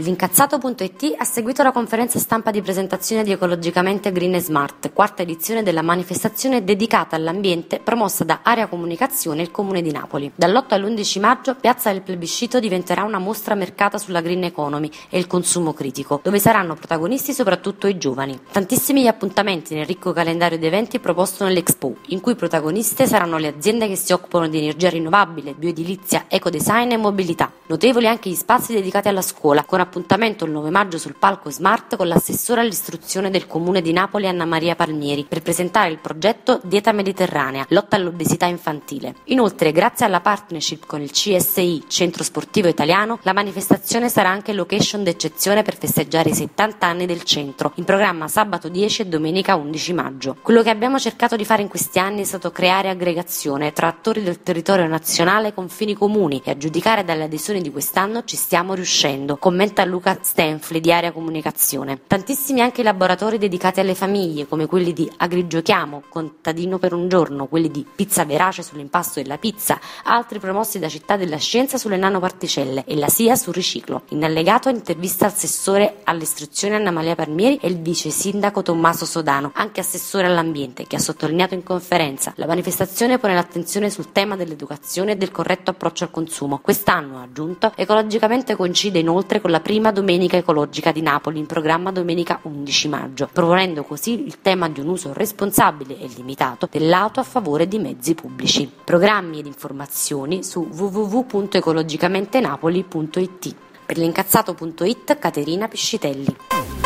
L'incazzato.it ha seguito la conferenza stampa di presentazione di Ecologicamente Green e Smart, quarta edizione della manifestazione dedicata all'ambiente promossa da Area Comunicazione e il Comune di Napoli. Dall'8 all'11 maggio Piazza del Plebiscito diventerà una mostra mercata sulla green economy e il consumo critico, dove saranno protagonisti soprattutto i giovani. Tantissimi gli appuntamenti nel ricco calendario di eventi proposto nell'Expo, in cui protagoniste saranno le aziende che si occupano di energia rinnovabile, bioedilizia, ecodesign e mobilità. Notevoli anche gli spazi dedicati alla scuola, con appuntamento il 9 maggio sul palco Smart con l'assessore all'istruzione del Comune di Napoli Anna Maria Palmieri per presentare il progetto Dieta Mediterranea, lotta all'obesità infantile. Inoltre, grazie alla partnership con il CSI, Centro Sportivo Italiano, la manifestazione sarà anche location d'eccezione per festeggiare i 70 anni del centro, in programma sabato 10 e domenica 11 maggio. Quello che abbiamo cercato di fare in questi anni è stato creare aggregazione tra attori del territorio nazionale con fini comuni e a giudicare dalle adesioni di quest'anno ci stiamo riuscendo, commenta Luca Stenfli di Area Comunicazione. Tantissimi anche i laboratori dedicati alle famiglie, come quelli di Agrigiochiamo, Contadino per un giorno, quelli di Pizza Verace sull'impasto della pizza, altri promossi da Città della Scienza sulle nanoparticelle e la SIA sul riciclo. In allegato intervista assessore all'istruzione Anna Maria Palmieri e il vice sindaco Tommaso Sodano, anche assessore all'ambiente, che ha sottolineato in conferenza: la manifestazione pone l'attenzione sul tema dell'educazione e del corretto approccio al consumo. Quest'anno, ha aggiunto, ecologicamente coincide inoltre con la prima domenica ecologica di Napoli, in programma domenica 11 maggio, proponendo così il tema di un uso responsabile e limitato dell'auto a favore di mezzi pubblici. Programmi ed informazioni su www.ecologicamentenapoli.it. Per l'incazzato.it, Caterina Piscitelli.